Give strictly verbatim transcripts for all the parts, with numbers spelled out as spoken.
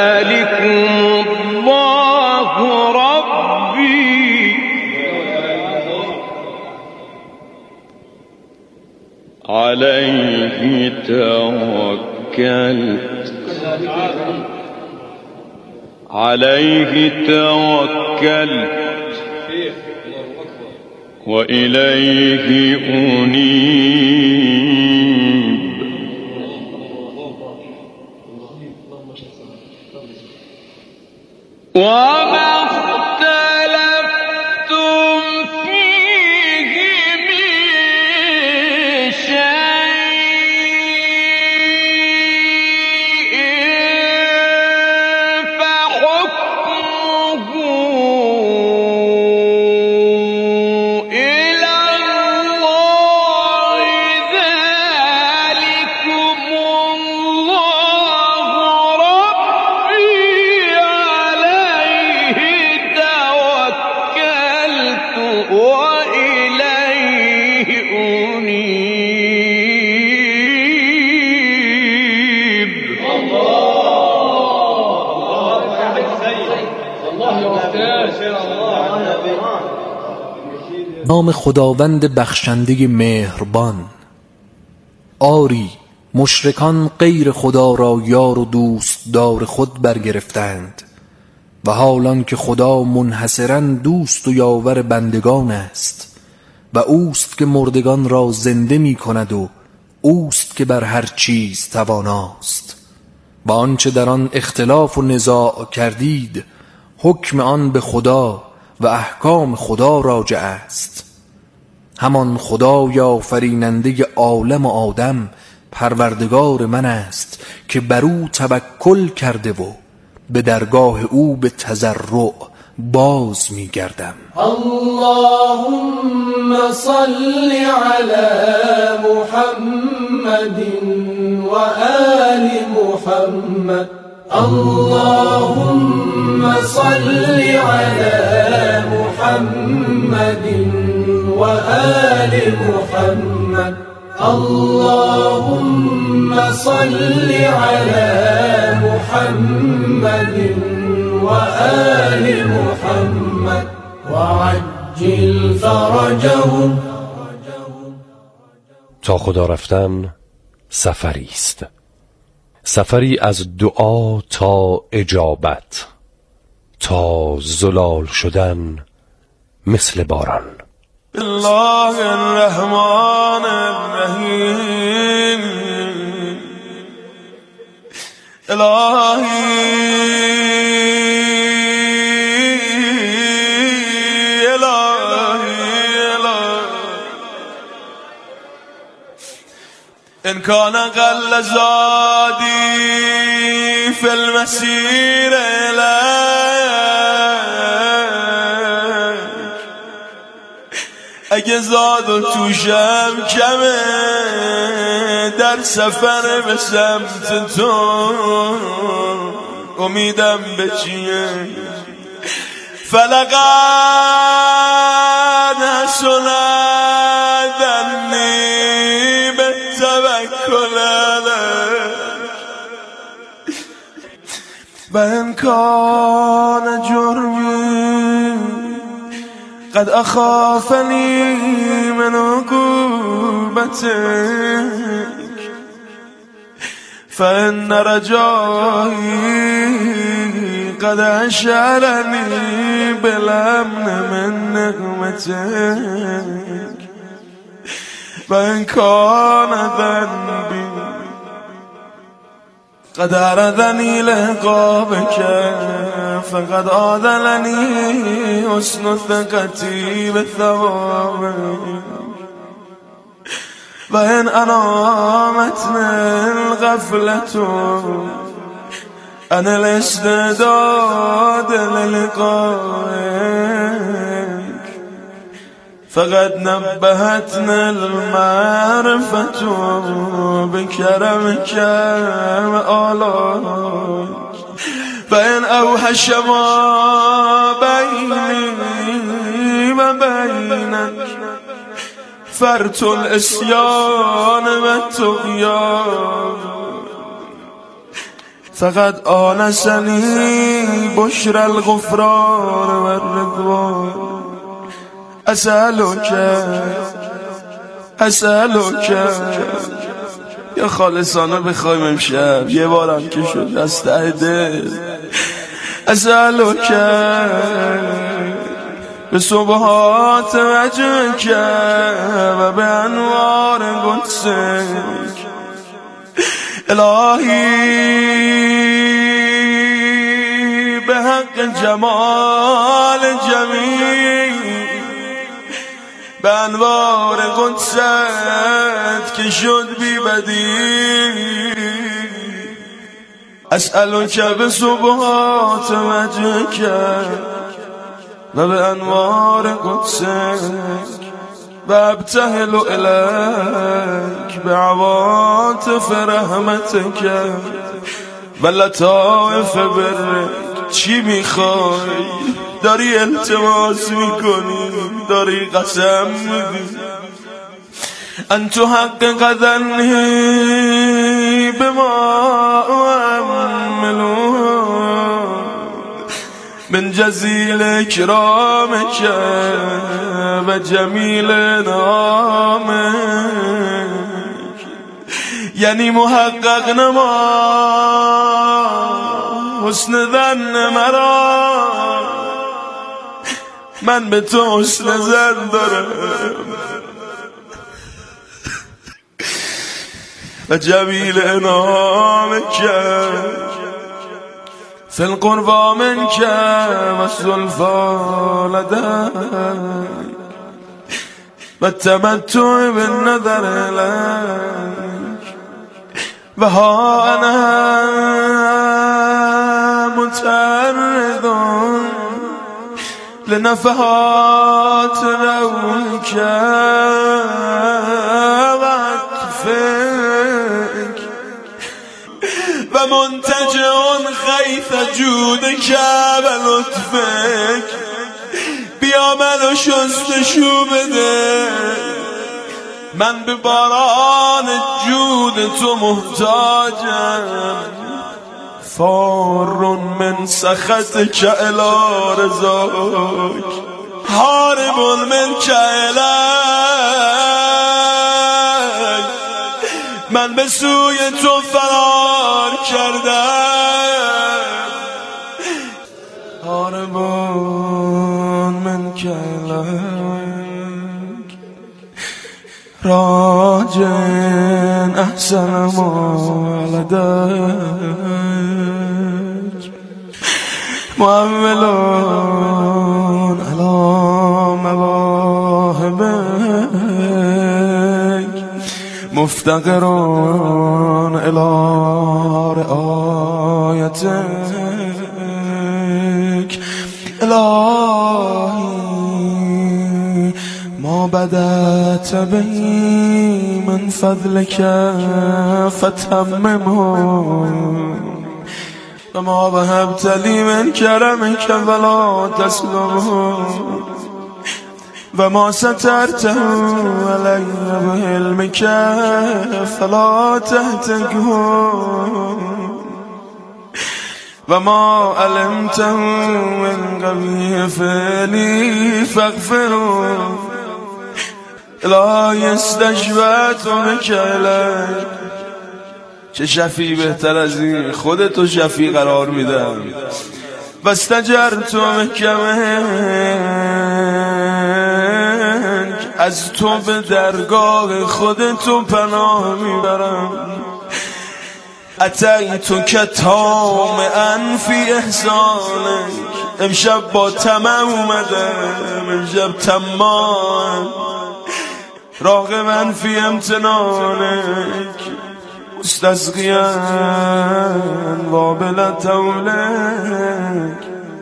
ذلكم الله ربي عليه توكلت عليه توكلت وإليه أنيب وما اختلفتم فيه من شيء فحكمه إلى الله ذلكم الله ربي عليه توكلت وإليه أنيب. نام خداوند بخشنده مهربان. آری مشرکان غیر خدا را یار و دوست دار خود برگرفتند و حالان که خدا منحصراً دوست و یاور بندگان است و اوست که مردگان را زنده می کند و اوست که بر هر چیز تواناست. و آنچه در آن اختلاف و نزاع کردید حکم آن به خدا و احکام خدا راجع است. همان خدای آفریننده عالم و آدم پروردگار من است که بر او توکل کرده و به درگاه او به تضرع باز می گردم. اللهم صل علی محمد و آل محمد. اللهم صل علی محمد و آل محمد. اللهم صل علی محمد و آل محمد و عجل فرجهم. تا خدا رفتن سفری است، سفری از دعا تا اجابت، تا زلال شدن مثل باران. الله الرحمن الرحیم. الهی الهی الهی ان كان قل زادی فی المسیر الیک. اگه زاد و توشم کمه در سفر به سمت تو، امیدم به چیه؟ فلقد حسنتنی به توکل علیک و ان کان جرمی قد اخافنی من عقوبتک فإن رجایی قد اشعرنی بالامن من نعمتک و ان کان ذنبی قد اردنی لعقابک فقد آذلنی حسن ثقتی بثوابک و ان انامتنی الغفلة عن الاستعداد للقائک فقد نبهتنا المعرفة بكرمك وآلائك فإن أوحش ما بيني وبينك فرط الإسيان والطغيان فقط آنسنی بشر الغفران و الرضوان اسألک اسألک یا خالصانه بخوایم امشب یه بارم که شد از ته دل اسألک به صبحات وجهک و به انوار قدسک الهی به حق جمال جمیل به انوار قدست که شد بی بدیل اسألک به صبحات وجهک و به انوار قدسک و ابتهل الیک به عواطف رحمتک و لطائف برک. چی میخوای؟ داری التماس میکنی، داری قسم میدی ان تحقق ظنی بما اعملون من جزیل اکرامک و جمیل نامک. یعنی محقق نما حسن ظن مرا، من به تو حسن ظن دارم و جمیل انعامک فی القربى منک و الزلفا لدیک و التمتع بالنظر الیک و ها انا متعرض لنفحات روحک و عطفک و منتجع خیث جودک و لطفک. بیا منو شستشو بده، من به باران جود تو محتاجم. فار من سخطک الی رضاک حارب منک الیک. من به سوی تو فرار کردم. حارب منک الیک راجع احسن ما لدیک معولون علی مواهبک مفتقرون الی رعایتک. الهی ما بدأت به من فضلک فتممه و ما وهبت لی من کرمک فلا تسلبه و ما سترته علی بعلمک فلا تهتکه و ما علمته من قبیح فعلی فاغفره. الهی استشفعت بک الیک. چه شفیع بهتر از این؟ خودتو شفیع قرار میدم. و استجرت بک منک، از تو به درگاه خودتو پناه میبرم. اتیتک طامعا فی احسانک. امشب با طمع اومدم، امشب طماعم. راغبا فی امتنانک مستسقیا وابل طولک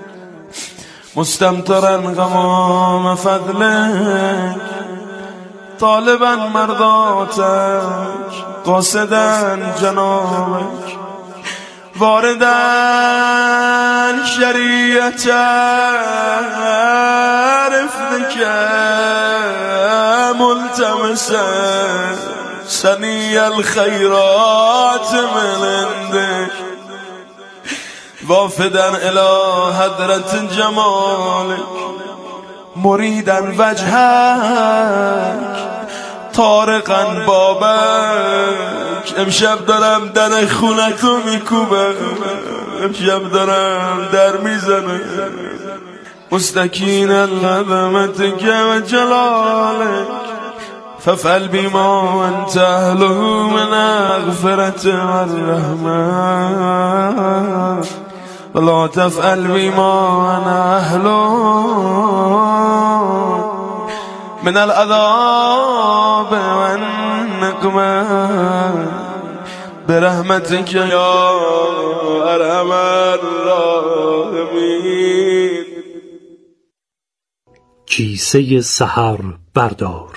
مستمطرا غمام فضلک طالبا مرضاتک قاصدا جنابک واردا شریعت رفضک ملتمسا سنی الخیرات من عندک. وافدا الى حضرت جمالك مريدا وجهك طارقا بابک. امشب دارم در خونتو میکوبم، امشب دارم در میزنم. مستکین العظمتك و جلالك ففعل بما انت اهله من اغفرت والرحمة ولا تفعل بما انا اهله من العذاب والنقمة برحمتك يا ارحم الراحمين. کیسه سحر بردار.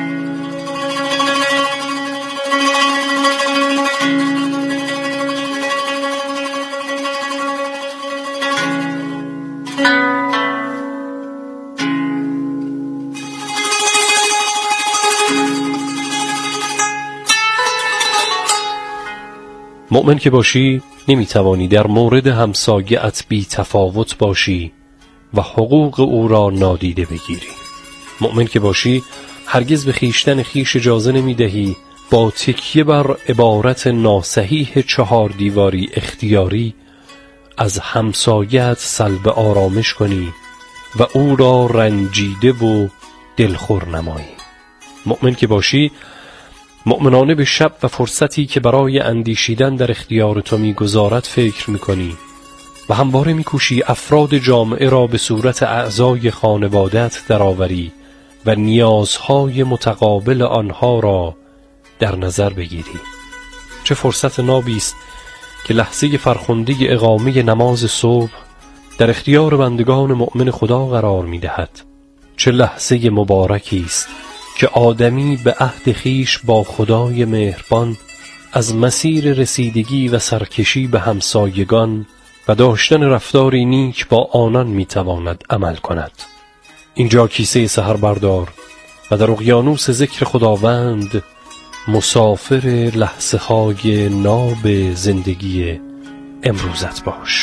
مؤمن که باشی نمیتوانی در مورد همسایه‌ات بی تفاوت باشی و حقوق او را نادیده بگیری. مؤمن که باشی هرگز به خیشتن خیش اجازه نمیدهی با تکیه بر عبارت ناصحیح چهار دیواری اختیاری از همسایه‌ات سلب آرامش کنی و او را رنجیده و دلخور نمایی. مؤمن که باشی مؤمنانه به شب و فرصتی که برای اندیشیدن در اختیار تو می‌گذارد فکر می‌کنی و همواره می‌کوشی افراد جامعه را به صورت اعضای خانواده‌ات درآوری و نیازهای متقابل آنها را در نظر بگیری. چه فرصت نابی است که لحظه فرخنده اقامه نماز صبح در اختیار بندگان مؤمن خدا قرار می‌دهد. چه لحظه مبارکی است که آدمی به عهد خیش با خدای مهربان از مسیر رسیدگی و سرکشی به همسایگان و داشتن رفتاری نیک با آنان میتواند عمل کند. اینجا کیسه سحر بردار و در اقیانوس ذکر خداوند مسافر لحظه های ناب زندگی امروزت باش.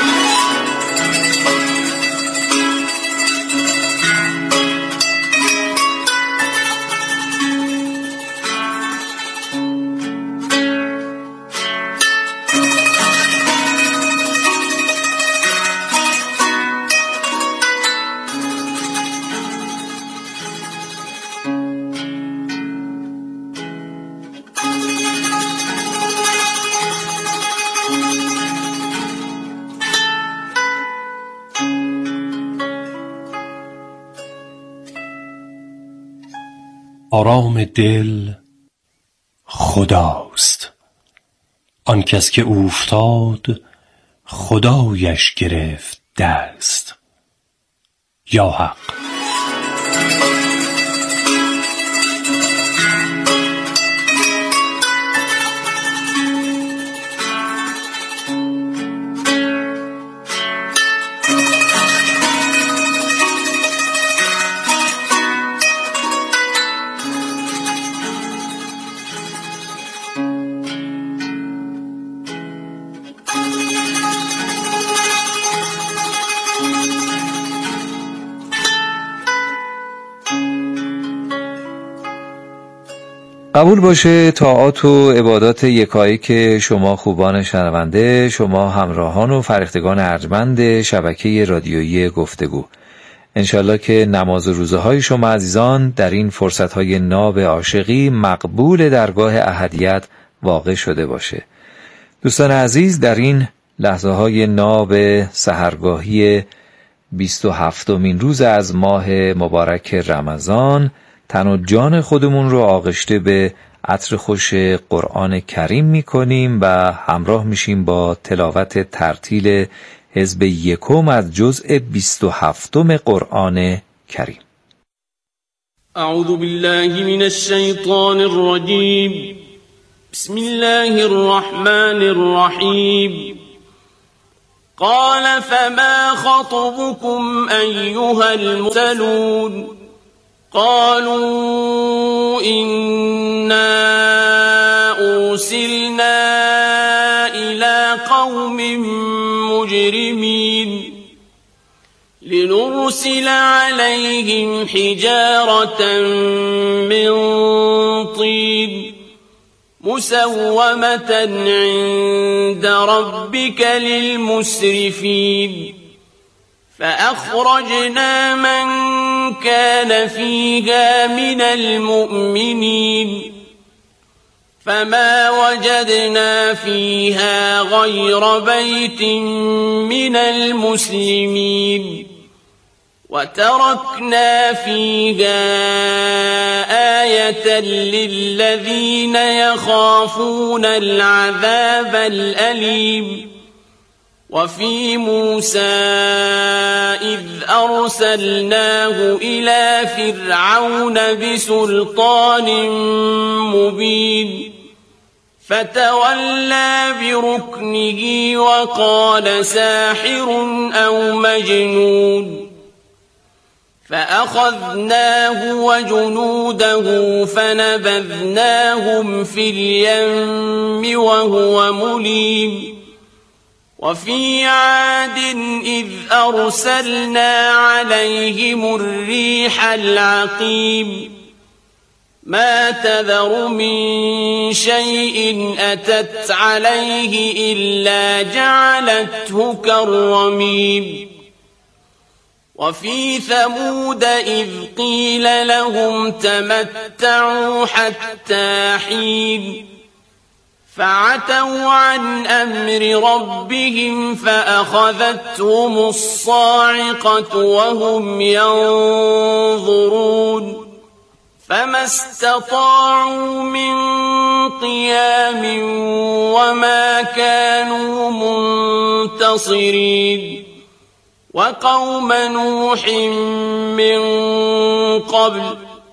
آرام دل خداست، آن کس که اوفتاد خدایش گرفت دست. یا حق. قبول باشه طاعات و عبادات یکایک شما خوبان شنونده، شما همراهان و فرختگان ارجمند شبکه رادیویی گفتگو. انشالله که نماز و روزه های شما عزیزان در این فرصت های ناب عاشقی مقبول درگاه احدیت واقع شده باشه. دوستان عزیز، در این لحظه های ناب سحرگاهی بیست و هفتمین روز از ماه مبارک رمضان تن و جان خودمون رو آغشته به عطر خوش قرآن کریم میکنیم و همراه میشیم با تلاوت ترتیل حزب یکم از جزء بیست و هفتم قرآن کریم. اعوذ بالله من الشیطان الرجیم. بسم الله الرحمن الرحیم. قال فما خطبكم أيها المرسلون قالوا إنا أرسلنا إلى قوم المجرمين لنرسل عليهم حجارة من طين مسومة عند ربك للمسرفين فأخرجنا من كان فيها من المؤمنين فما وجدنا فيها غير بيت من المسلمين وتركنا فيها آية للذين يخافون العذاب الأليم وفي موسى إذ أرسلناه إلى فرعون بسلطان مبين فتولى بركنه وقال ساحر أو مجنون فأخذناه وجنوده فنبذناهم في اليم وهو مليم وفي عاد إذ أرسلنا عليهم الريح العقيم ما تذر من شيء أتت عليه إلا جعلته كالرميم وفي ثمود إذ قيل لهم تمتعوا حتى حين فعتوا عن أمر ربهم فأخذتهم الصاعقة وهم ينظرون فما استطاعوا من قيام وما كانوا منتصرين وقوم نوح من قبل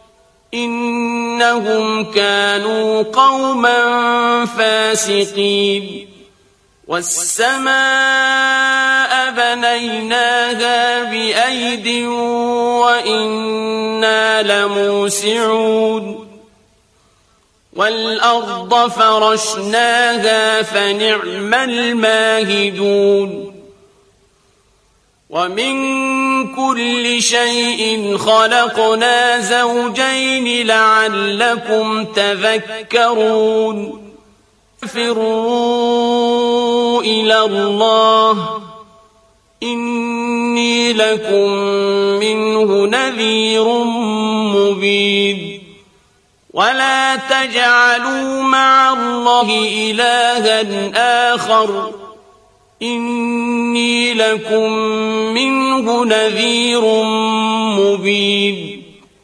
إنهم كانوا قوما فاسقين والسماء بنيناها بأيد وإنا لموسعون والأرض فرشناها فنعم الماهدون ومن كل شيء خلقنا زوجين لعلكم تذكرون فروا إلى الله إني لكم منه نذير مبين ولا تجعلوا مع الله إلها آخر إني لكم منه نذير مبين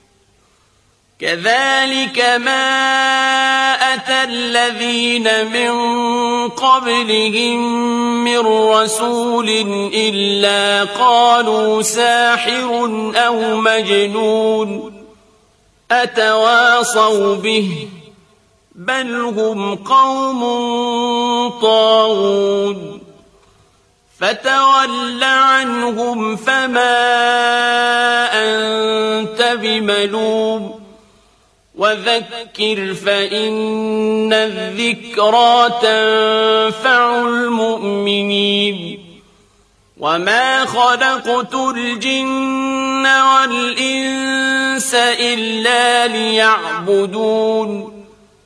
كذلك ما أتى الذين من قبلهم من رسول إلا قالوا ساحر أو مجنون أتواصوا به بل هم قوم طاغون فتول عنهم فما أنت بملوم وذكر فإن الذكرى تنفع المؤمنين وما خلقت الجن والإنس إلا ليعبدون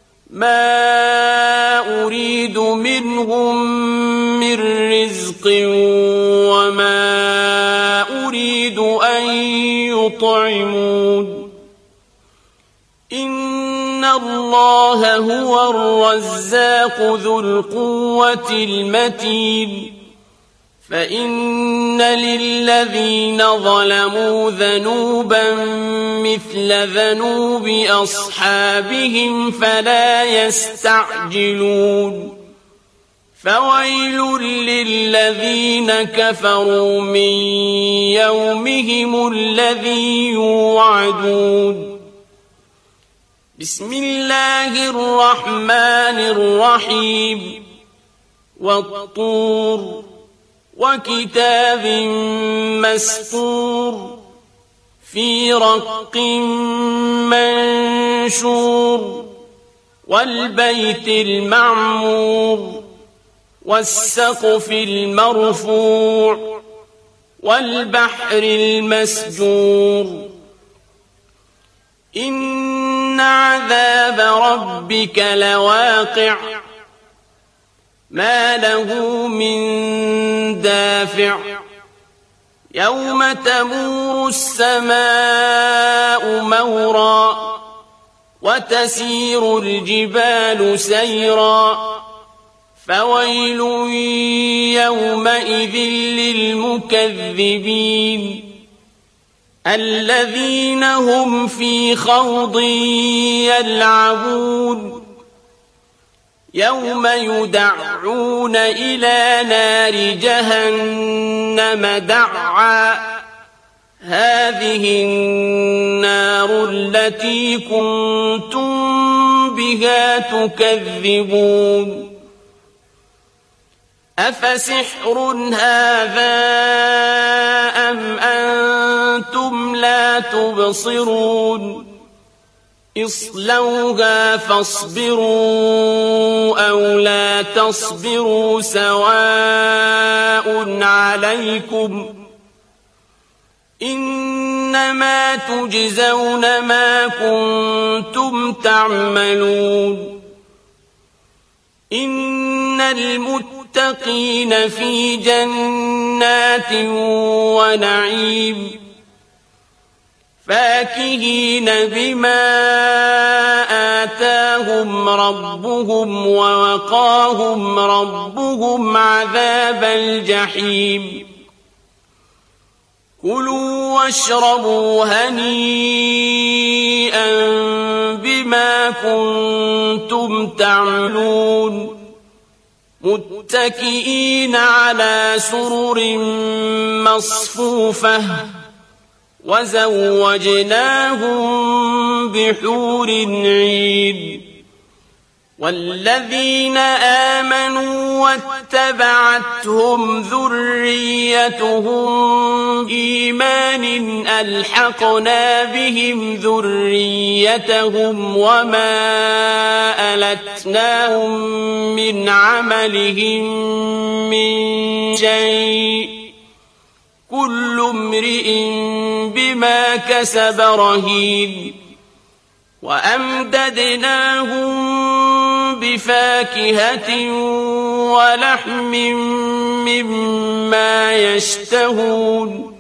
ما أريد منهم من رزق وما أريد أن يطعمون إن الله هو الرزاق ذو القوة المتين فإن للذين ظلموا ذنوبا مثل ذنوب أصحابهم فلا يستعجلون فويل للذين كفروا من يومهم الذي يوعدون بسم الله الرحمن الرحيم والطور وكتاب مسطور في رق منشور والبيت المعمور والسقف المرفوع والبحر المسجور إن عذاب ربك لواقع ما له من دافع يوم تمور السماء مورا وتسير الجبال سيرا فويل يومئذ للمكذبين الذين هم في خوض يلعبون يوم يدعون إلى نار جهنم دعا هذه النار التي كنتم بها تكذبون أفسحر هذا أم أنتم لا تبصرون اصلوها فاصبروا أو لا تصبروا سواء عليكم إنما تجزون ما كنتم تعملون إن المتقين في جنات ونعيم فاكهين بما آتاهم ربهم ووقاهم ربهم عذاب الجحيم كلوا واشربوا هنيئا بما كنتم تعملون متكئين على سرر مصفوفة وزوجناهم بحور عين والذين آمنوا واتبعتهم ذريتهم إيمان ألحقنا بهم ذريتهم وما ألتناهم من عملهم من شيء كل امرئ بما كسب رهين وأمددناهم بفاكهة ولحم مما يشتهون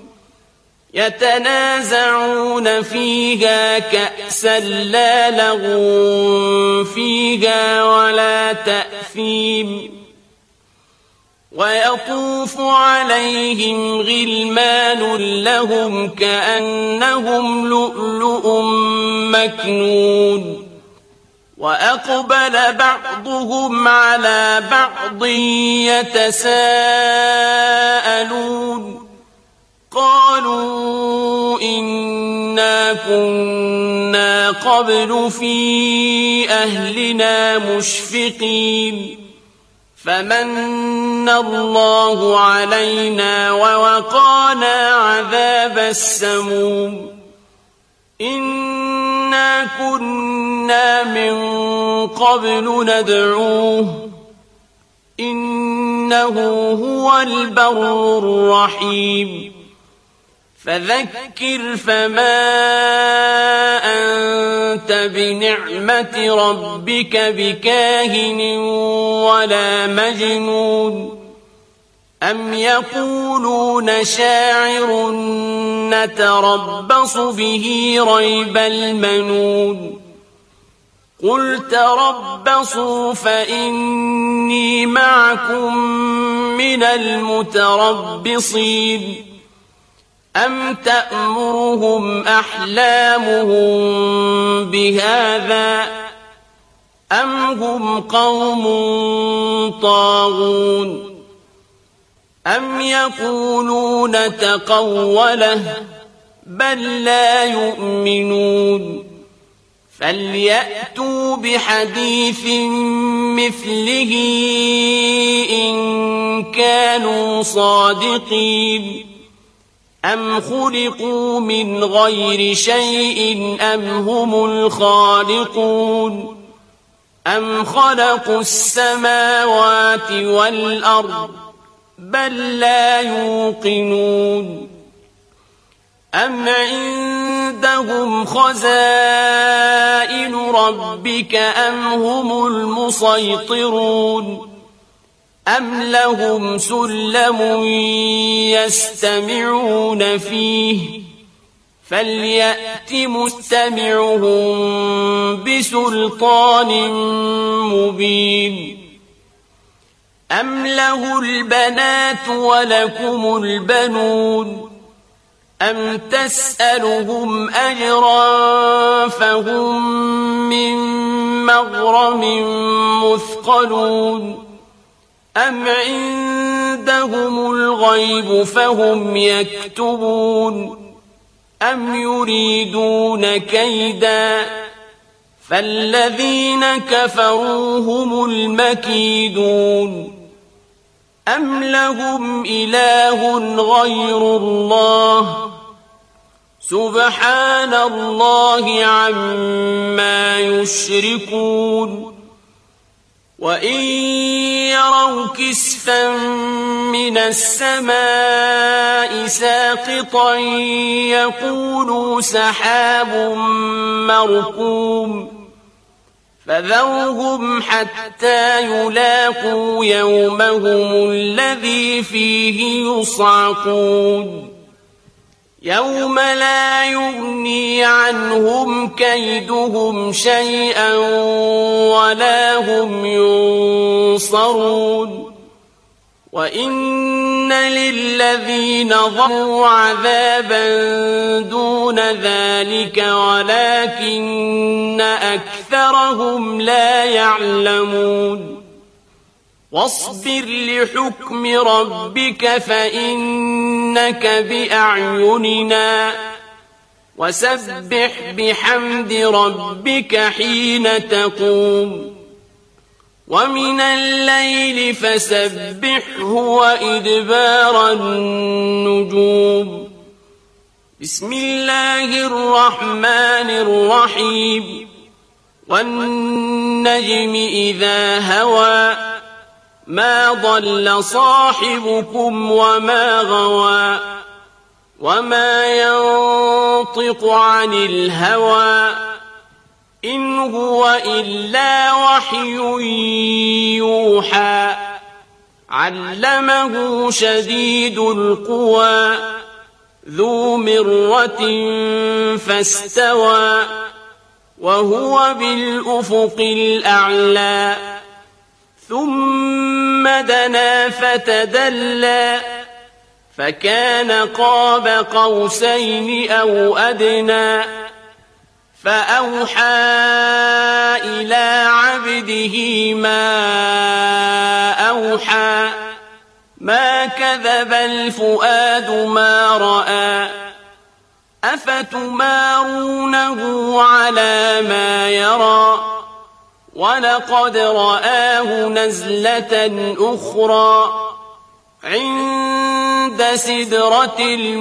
يتنازعون فيها كأسا لا لغو فيها ولا تأثيم ويطوف عليهم غلمان لهم كأنهم لؤلؤ مكنون وأقبل بعضهم على بعض يتساءلون قالوا إنا كنا قبل في أهلنا مشفقين فمن الله علينا ووقانا عذاب السموم إنا كنا من قبل ندعوه إنه هو البر الرحيم فذكر فما أنت بنعمة ربك بكاهن ولا مجنون أم يقولون شاعر نتربص به ريب المنون قل تربصوا فإني معكم من المتربصين أم تأمرهم أحلامهم بهذا أم هم قوم طاغون أم يقولون تقوله بل لا يؤمنون فليأتوا بحديث مثله إن كانوا صادقين أم خلقوا من غير شيء أم هم الخالقون أم خلقوا السماوات والأرض بل لا يوقنون أم عندهم خزائن ربك أم هم المسيطرون أم لهم سلم يستمعون فيه فليأت مستمعهم بسلطان مبين أم له البنات ولكم البنون أم تسألهم أجرا فهم من مغرم مثقلون أم عندهم الغيب فهم يكتبون أم يريدون كيدا فالذين كفروا هم المكيدون أم لهم إله غير الله سبحان الله عما يشركون وإن يروا كسفا من السماء ساقطا يقولوا سحاب مركوم فذرهم حتى يلاقوا يومهم الذي فيه يصعقون يوم لا يغني عنهم كيدهم شيئا ولا هم ينصرون وإن للذين ظلموا عذابا دون ذلك ولكن أكثرهم لا يعلمون واصبر لحكم ربك فإنك بأعيننا وسبح بحمد ربك حين تقوم ومن الليل فسبحه وإدبار النجوم بسم الله الرحمن الرحيم والنجم إذا هوى ما ضل صاحبكم وما غوى وما ينطق عن الهوى إن هو إلا وحي يوحى علمه شديد القوى ذو مرة فاستوى وهو بالأفق الأعلى ثم دنا فتدلى فكان قاب قوسين أو أدنى فأوحى إلى عبده ما أوحى ما كذب الفؤاد ما رأى أفتمارونه على ما يرى ولقد رآه نزلة أخرى عند سدرة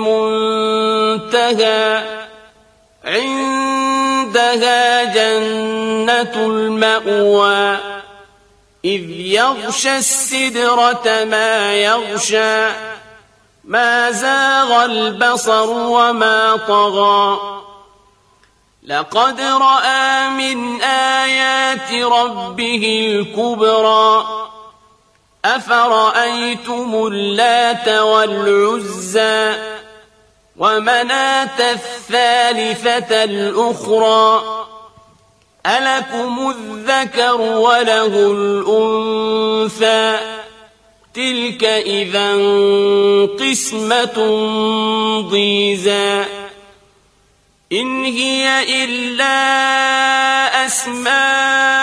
المنتهى عندها جنة المأوى إذ يغشى السدرة ما يغشى ما زاغ البصر وما طغى لقد رأى من آيات ربه الكبرى أفرأيتم اللات والعزى ومناة الثالثة الأخرى ألكم الذكر وله الأنثى تلك إذا قسمة ضيزى إن هي إلا أسماء